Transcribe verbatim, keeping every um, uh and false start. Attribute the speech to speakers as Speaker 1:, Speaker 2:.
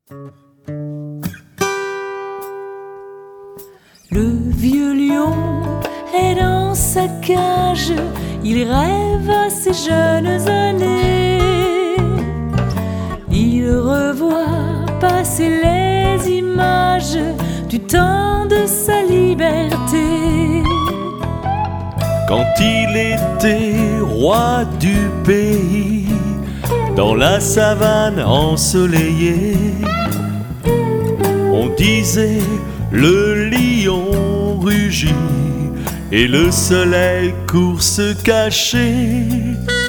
Speaker 1: Le vieux lion est dans sa cage, il rêve à ses jeunes années. Il revoit passer les images du temps de sa liberté.
Speaker 2: Quand il était roi du pays, dans la savane ensoleillée, on disait le lion rugit et le soleil court se cacher.